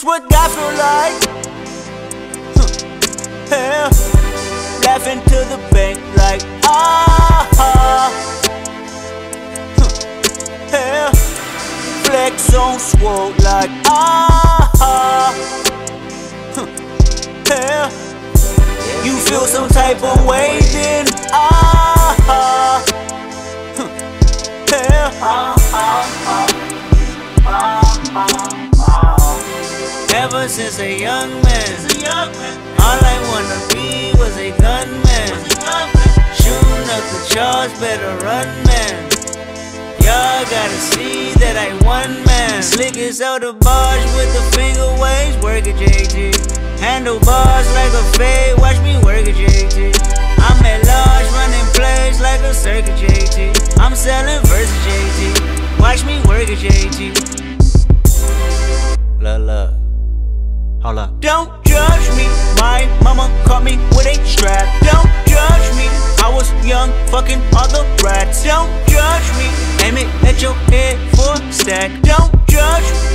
This what God feel like. Yeah. Laughing to the bank like yeah. Flex on swole like yeah. You feel some type of way then yeah. Ever since a young man, all I wanna be was a gunman. Shooting up the charts, better run, man. Y'all gotta see that I one man. Slick as out the bars with the finger waves, work at JT. Handlebars like a fade, watch me work at JT. I'm at large, running plays like a circuit JT. I'm selling versus JT, watch me work at JT. Look, hold up. Don't judge me, my mama caught me with a strap. Don't judge me, I was young, fucking other rats. Don't judge me, aim it at your head for a stack. Don't judge me,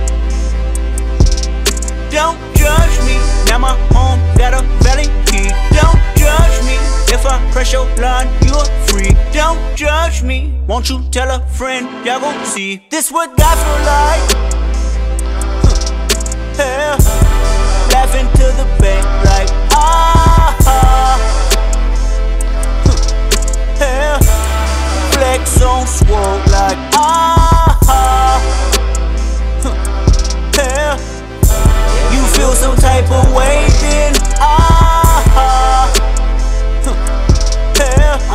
don't judge me. Now my home got a valley key. Don't judge me, if I press your line, you a freak. Don't judge me, won't you tell a friend, y'all gon' see. This what God feel like. Yeah. Laughing to the bank like yeah. Flex on swole like yeah. You feel some type of way then yeah.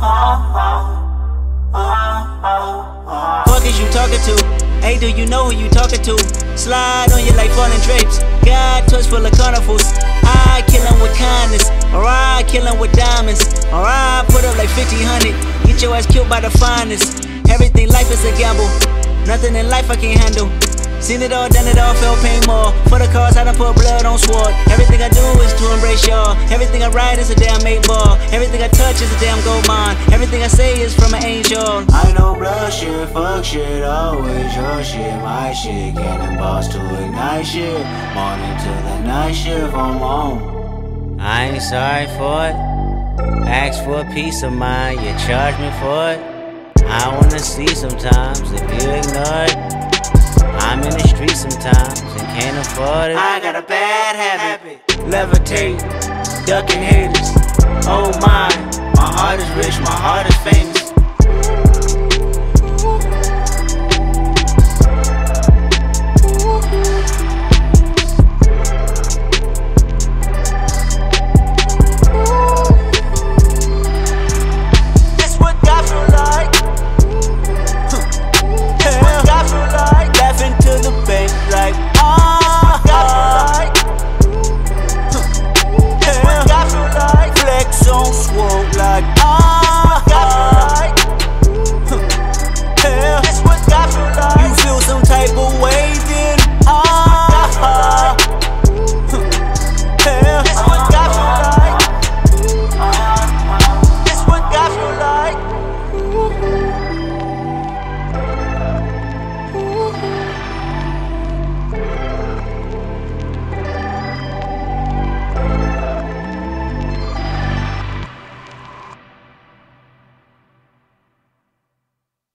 Fuck is you talking to? Hey, do you know who you talking to? Slide on you like falling drapes. God touch full of carnivals. I kill him with kindness, or I kill him with diamonds, or I put up like 50-100. Get your ass killed by the finest. Everything life is a gamble. Nothing in life I can't handle. Seen it all, done it all, felt pain more. For the cause I done put blood on sword. Everything I do is to embrace y'all. Everything I write is a damn 8 ball. Everything I touch is a damn gold mine. Everything I say is from an angel. I know blood shit, fuck shit, always your shit, my shit. Cannonballs to ignite shit. Morning to the night shift, I'm on. I ain't sorry for it. Ask for a piece of mind, you charge me for it. I wanna see sometimes if you ignore it. I'm in the street sometimes and can't afford it. I got a bad habit, levitate, ducking haters. Oh my heart is rich, my heart is famous.